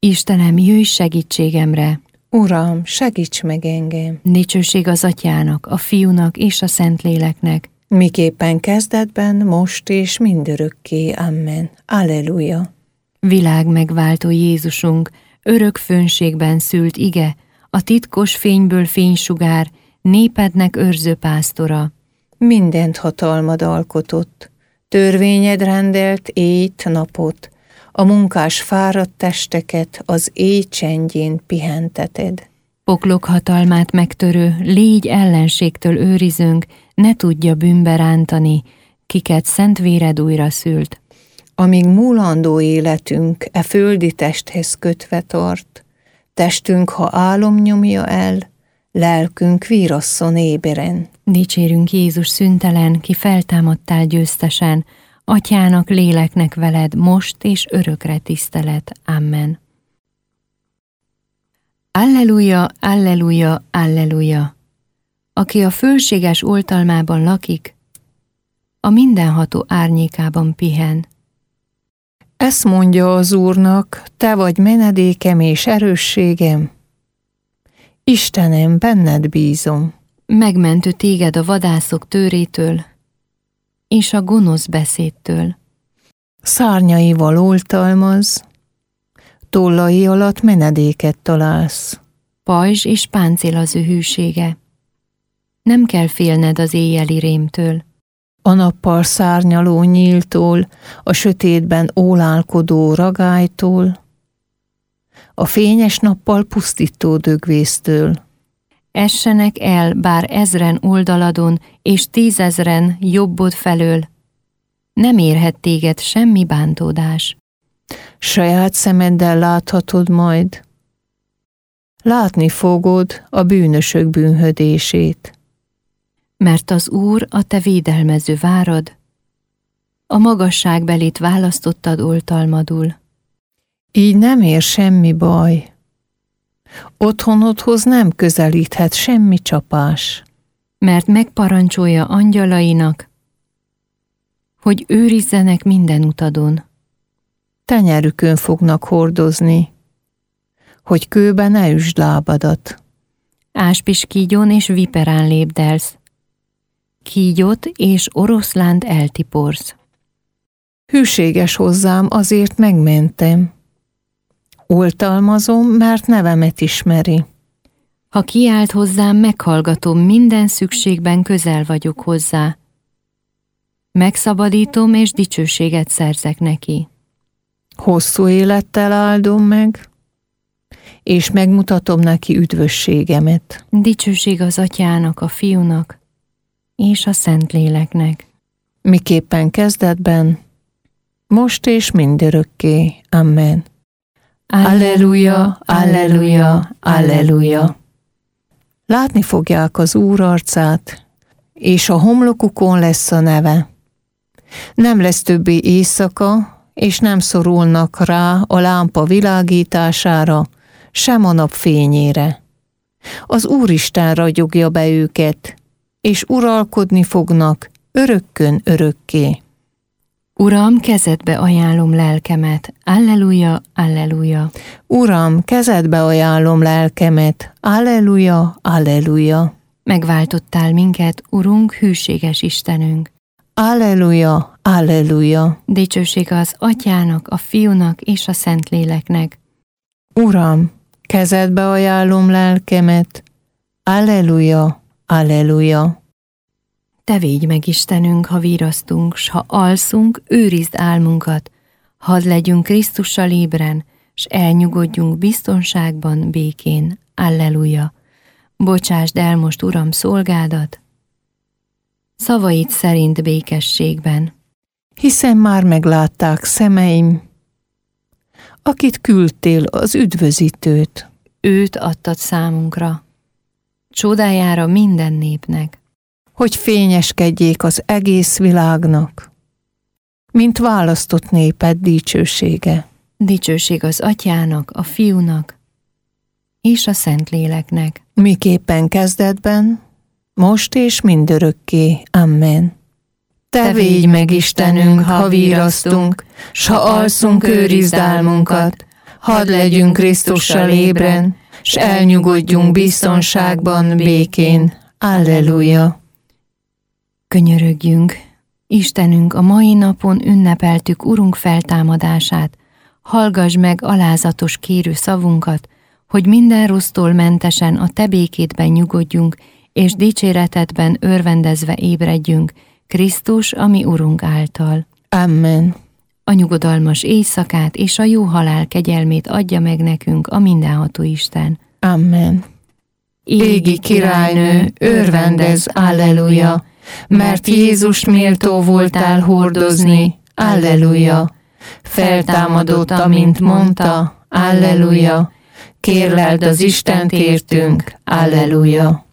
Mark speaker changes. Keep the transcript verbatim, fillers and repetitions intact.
Speaker 1: Istenem, jöjj segítségemre!
Speaker 2: Uram, segíts meg engem!
Speaker 1: Dicsőség az Atyának, a Fiúnak és a Szentléleknek.
Speaker 2: Miképpen kezdetben, most és mindörökké. Amen. Alleluja!
Speaker 1: Világ megváltó Jézusunk, örök fönségben szült ige, a titkos fényből fénysugár, népednek őrző pásztora.
Speaker 2: Mindent hatalmad alkotott, törvényed rendelt éjt napot, a munkás fáradt testeket az éj csendjén pihenteted.
Speaker 1: Poklok hatalmát megtörő, légy ellenségtől őrizünk, ne tudja bűnbe rántani, kiket szent véred újra szült.
Speaker 2: Amíg múlandó életünk e földi testhez kötve tart, testünk, ha álom nyomja el, lelkünk vírasszon éberen.
Speaker 1: Dicsérünk Jézus szüntelen, ki feltámadtál győztesen, Atyának, léleknek veled, most és örökre tisztelet. Amen. Alleluja, alleluja, alleluja! Aki a fölséges oltalmában lakik, a mindenható árnyékában pihen.
Speaker 2: Ezt mondja az Úrnak, te vagy menedékem és erősségem. Istenem, benned bízom.
Speaker 1: Megmentő téged a vadászok tőrétől, és a gonosz beszédtől.
Speaker 2: Szárnyaival oltalmaz, tollai alatt menedéket találsz.
Speaker 1: Pajzs és páncél az ő hűsége. Nem kell félned az éjjeli rémtől.
Speaker 2: A nappal szárnyaló nyíltól, a sötétben ólálkodó ragálytól, a fényes nappal pusztító dögvésztől.
Speaker 1: Essenek el bár ezren oldaladon, és tízezren jobbod felől. Nem érhet téged semmi bántódás.
Speaker 2: Saját szemeddel láthatod majd. Látni fogod a bűnösök bűnhödését.
Speaker 1: Mert az Úr a te védelmező várad, a magasságbelit választottad oltalmadul.
Speaker 2: Így nem ér semmi baj. Otthonodhoz nem közelíthet semmi csapás.
Speaker 1: Mert megparancsolja angyalainak, hogy őrizzenek minden utadon.
Speaker 2: Tenyerükön fognak hordozni, hogy kőbe ne üsd lábadat.
Speaker 1: Áspiskígyon és viperán lépdelsz, kígyót és oroszlánt eltiporsz.
Speaker 2: Hűséges hozzám, azért megmentem. Oltalmazom, mert nevemet ismeri.
Speaker 1: Ha kiált hozzám, meghallgatom, minden szükségben közel vagyok hozzá. Megszabadítom és dicsőséget szerzek neki.
Speaker 2: Hosszú élettel áldom meg, és megmutatom neki üdvösségemet.
Speaker 1: Dicsőség az Atyának, a Fiúnak és a Szentléleknek.
Speaker 2: Miképpen kezdetben, most és mindörökké. Amen. Alleluja, alleluja, alleluja. Látni fogják az Úr arcát, és a homlokukon lesz a neve. Nem lesz többé éjszaka, és nem szorulnak rá a lámpa világítására, sem a nap fényére. Az Úristen ragyogja be őket, és uralkodni fognak örökkön örökké.
Speaker 1: Uram, kezedbe ajánlom lelkemet. Alleluja, alleluja.
Speaker 2: Uram, kezedbe ajánlom lelkemet. Alleluja, alleluja.
Speaker 1: Megváltottál minket, Urunk, hűséges Istenünk.
Speaker 2: Alleluja, alleluja.
Speaker 1: Dicsőség az Atyának, a Fiúnak és a Szentléleknek.
Speaker 2: Uram, kezedbe ajánlom lelkemet. Alleluja, alleluja.
Speaker 1: Te védj meg, Istenünk, ha virasztunk, s ha alszunk, őrizd álmunkat. Hadd legyünk Krisztussal ébren, s elnyugodjunk biztonságban, békén. Alleluja. Bocsásd el most, Uram, szolgádat, szavaid szerint békességben.
Speaker 2: Hiszen már meglátták szemeim, akit küldtél, az üdvözítőt.
Speaker 1: Őt adtad számunkra, csodájára minden népnek.
Speaker 2: Hogy fényeskedjék az egész világnak, mint választott néped dicsősége.
Speaker 1: Dicsőség az Atyának, a Fiúnak és a Szentléleknek.
Speaker 2: Miképpen kezdetben, most és mindörökké. Amen. Te védj meg, Istenünk, ha virasztunk, s ha alszunk, őrizd álmunkat. Hadd legyünk Krisztussal ébren, s elnyugodjunk biztonságban, békén. Alleluja!
Speaker 1: Könyörögjünk! Istenünk, a mai napon ünnepeltük Urunk feltámadását. Hallgass meg alázatos kérő szavunkat, hogy minden rossztól mentesen a Te békédben nyugodjunk, és dicséretedben örvendezve ébredjünk, Krisztus, a mi Urunk által.
Speaker 2: Amen.
Speaker 1: A nyugodalmas éjszakát és a jó halál kegyelmét adja meg nekünk a mindenható Isten.
Speaker 2: Amen. Égi királynő, örvendezz, alleluja, mert Jézust méltó voltál hordozni, alleluja. Feltámadott, amint mondta, alleluja. Kérleld az Istent értünk, alleluja.